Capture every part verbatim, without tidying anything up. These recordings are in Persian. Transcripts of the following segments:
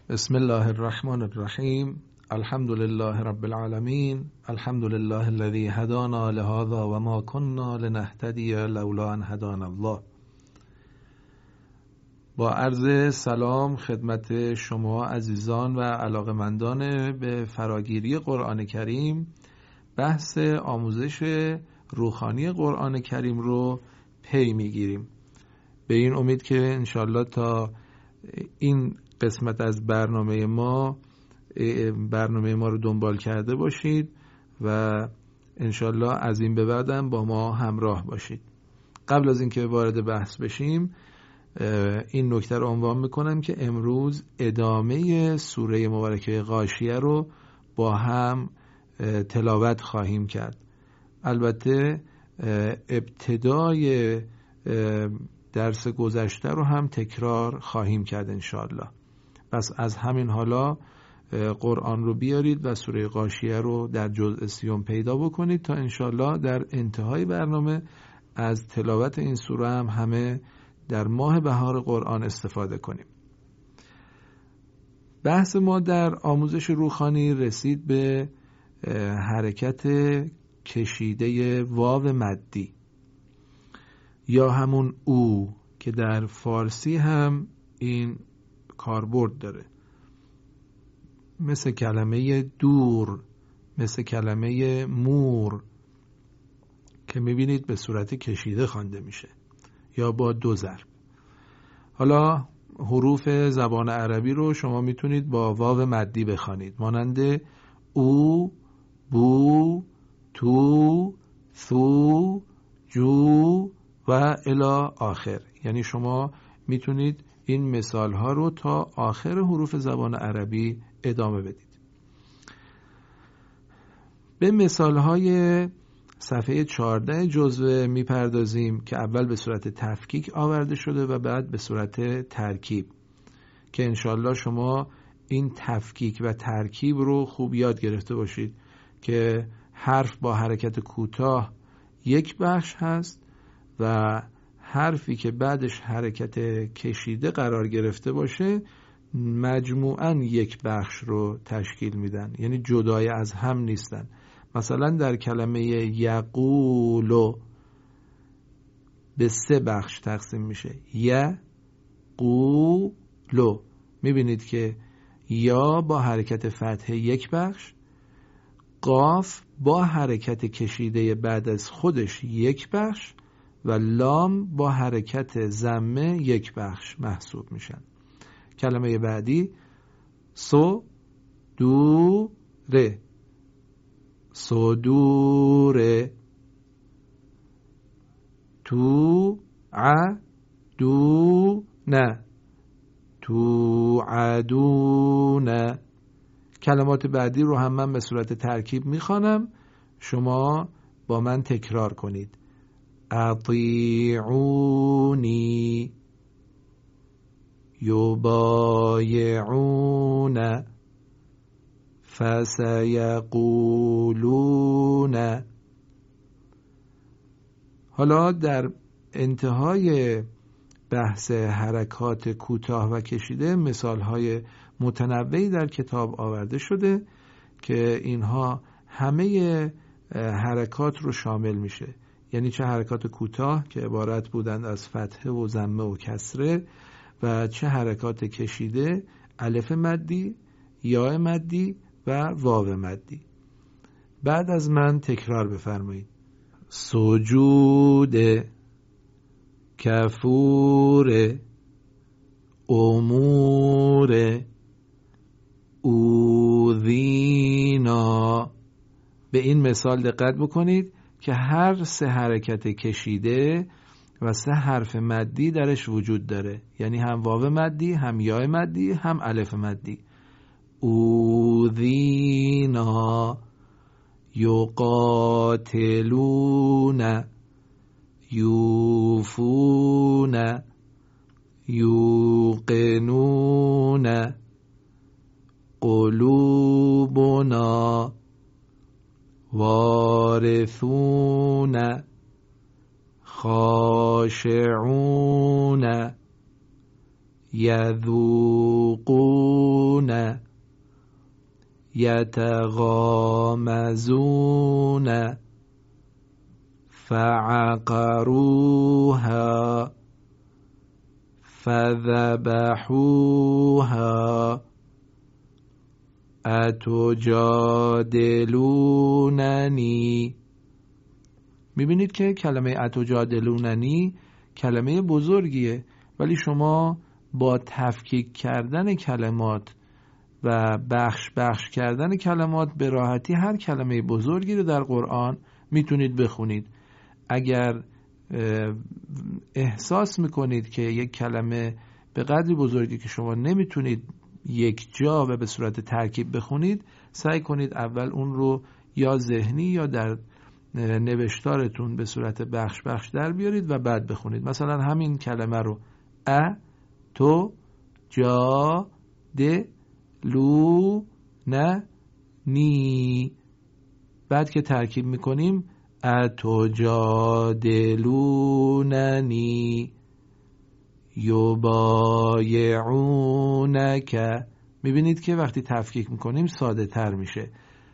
بسم الله الرحمن الرحیم. الحمد لله رب العالمین. الحمد لله الذي هدانا لهذا وما كنا لنهتدي لولا ان هدانا الله. با عرض سلام خدمت شما عزیزان و علاقمندان به فراگیری قرآن کریم، بحث آموزش روحانی قرآن کریم رو پی میگیریم. به این امید که انشالله تا این قسمت از برنامه ما برنامه ما رو دنبال کرده باشید و انشالله از این به بعدم با ما همراه باشید. قبل از اینکه وارد بحث بشیم این نکته رو عنوان میکنم که امروز ادامه سوره مبارکه غاشیه رو با هم تلاوت خواهیم کرد. البته ابتدای درس گذشته رو هم تکرار خواهیم کرد انشالله. پس از همین حالا قرآن رو بیارید و سوره غاشیه رو در جزء سیوم پیدا بکنید تا انشالله در انتهای برنامه از تلاوت این سوره هم همه در ماه بهار قرآن استفاده کنیم. بحث ما در آموزش روحانی رسید به حرکت کشیده واو مدی یا همون او که در فارسی هم این کاربرد داره، مثل کلمه دور، مثل کلمه مور که میبینید به صورت کشیده خوانده میشه یا با دو ضرب. حالا حروف زبان عربی رو شما میتونید با واو مدی بخوانید، مانند او، بو، تو، ثو، جو و الی آخر. یعنی شما میتونید این مثال ها رو تا آخر حروف زبان عربی ادامه بدید. به مثال های صفحه چهارده جزوه میپردازیم که اول به صورت تفکیک آورده شده و بعد به صورت ترکیب، که انشالله شما این تفکیک و ترکیب رو خوب یاد گرفته باشید که حرف با حرکت کوتاه یک بخش هست و حرفی که بعدش حرکت کشیده قرار گرفته باشه مجموعاً یک بخش رو تشکیل میدن، یعنی جدای از هم نیستن. مثلا در کلمه یقولو به سه بخش تقسیم میشه. یقولو میبینید که یا با حرکت فتحه یک بخش، قاف با حرکت کشیده بعد از خودش یک بخش و لام با حرکت ضمه یک بخش محسوب میشن. کلمه بعدی سو دو ره، صدوره، تو ع دو نه، تو عدونه. کلمات بعدی رو هم من به صورت ترکیب میخوانم، شما با من تکرار کنید. اطیعونی، یبایعون، فسیقولون. حالا در انتهای بحث حرکات کوتاه و کشیده مثالهای متنوعی در کتاب آورده شده که اینها همه حرکات رو شامل میشه، یعنی چه حرکات کوتاه که عبارت بودند از فتحه و ضمه و کسره و چه حرکات کشیده، الف مدی، یا مدی و واو مدی. بعد از من تکرار بفرمایید. سجود، کفور، امور، اوذینا. به این مثال دقت بکنید که هر سه حرکت کشیده و سه حرف مدی درش وجود داره، یعنی هم واو مدی، هم یا مدی، هم الف مدی. اوذینا، یقاتلون، یوفون، یوقنون، قلوبنا، وارثون، خاشعون، یذوقون، يتغامزون يتغامزون فعقروها فذبحوها اتجادلوننی. میبینید که کلمه اتجادلوننی کلمه بزرگیه، ولی شما با تفکیک کردن کلمات و بخش بخش کردن کلمات به راحتی هر کلمه بزرگی رو در قرآن میتونید بخونید. اگر احساس میکنید که یک کلمه به قدری بزرگی که شما نمیتونید یک جا و به صورت ترکیب بخونید، سعی کنید اول اون رو یا ذهنی یا در نوشتارتون به صورت بخش بخش در بیارید و بعد بخونید. مثلا همین کلمه رو ا تو جا د لو نه نی، بعد که ترکیب میکنیم اتجادلوننی یبایعونک. میبینید که وقتی تفکیک میکنیم ساده تر میشه.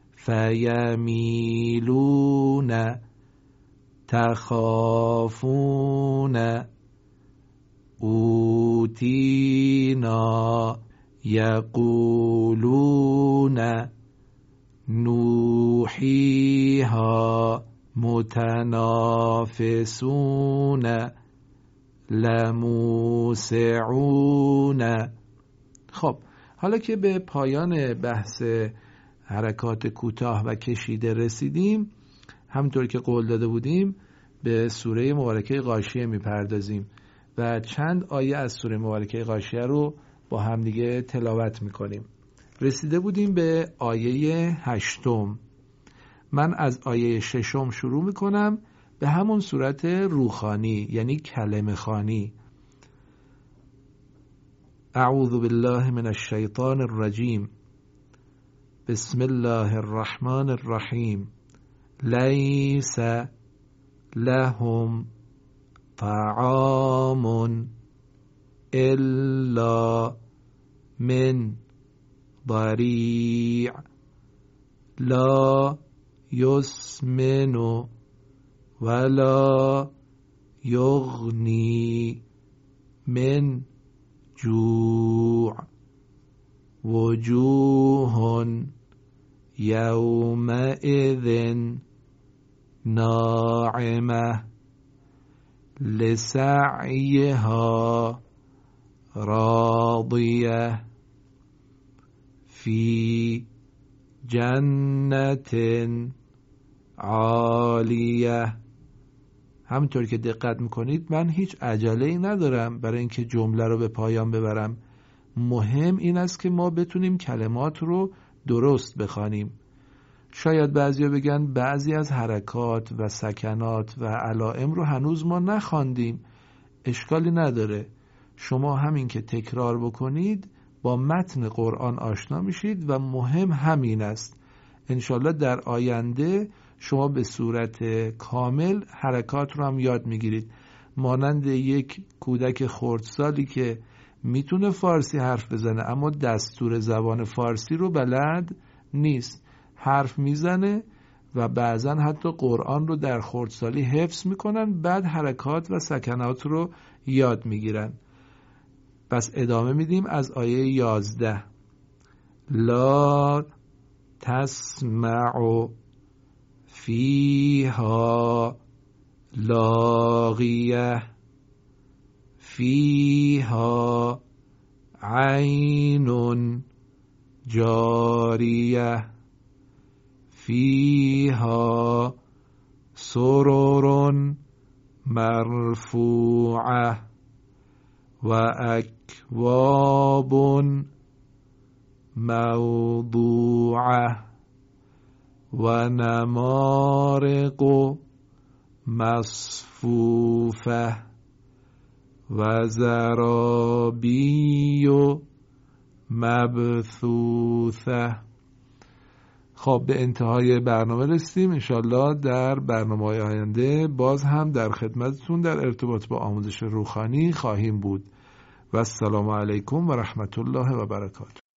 فیمیلون تخافون اوتینا یقولون نوحیها متنافسون لموسعون. خب حالا که به پایان بحث حرکات کوتاه و کشیده رسیدیم، همونطور که قول داده بودیم به سوره مبارکه غاشیه میپردازیم و چند آیه از سوره مبارکه غاشیه رو با همدیگه تلاوت میکنیم. رسیده بودیم به آیه هشتم. من از آیه ششم شروع میکنم به همون صورت روخانی، یعنی کلمه خوانی. اعوذ بالله من الشیطان الرجیم. بسم الله الرحمن الرحیم. لیس لهم طعام الا من ضریع لا یسمن ولا یغنی من جوع وجوه یومئذ ناعمه لسعیها راضیه فی جنت عالیه. همونطور که دقت میکنید من هیچ عجله‌ای ندارم برای اینکه جمله رو به پایان ببرم. مهم این است که ما بتونیم کلمات رو درست بخوانیم. شاید بعضیا بگن بعضی از حرکات و سکنات و علائم رو هنوز ما نخواندیم. اشکالی نداره. شما همین که تکرار بکنید با متن قرآن آشنا میشید و مهم همین است. انشالله در آینده شما به صورت کامل حرکات رو هم یاد میگیرید. مانند یک کودک خردسالی که میتونه فارسی حرف بزنه اما دستور زبان فارسی رو بلد نیست. حرف میزنه و بعضا حتی قرآن رو در خردسالی حفظ میکنن، بعد حرکات و سکنات رو یاد میگیرن. پس ادامه میدیم از آیه یازده. لا تسمع فیها لاغیه فیها عین جاریه فیها سرر مرفوعه و اکواب موضوعه و نمارق مصفوفه و زرابی مبثوثه. خب به انتهای برنامه رسیدیم. انشالله در برنامه‌های آینده باز هم در خدمتتون در ارتباط با آموزش روحانی خواهیم بود. و السلام علیکم و رحمت الله و برکاته.